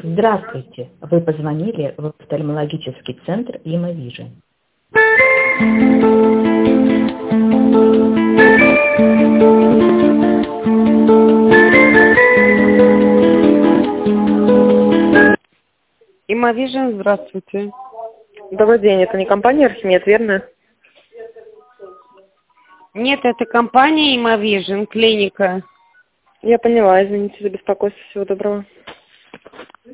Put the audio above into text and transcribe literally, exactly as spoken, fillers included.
Здравствуйте! Вы позвонили в офтальмологический центр Imavижн. Imavижн, здравствуйте. Добрый день, это не компания Архимед, верно? Нет, это компания Imavижн, клиника. Я поняла, извините за беспокойство, всего доброго.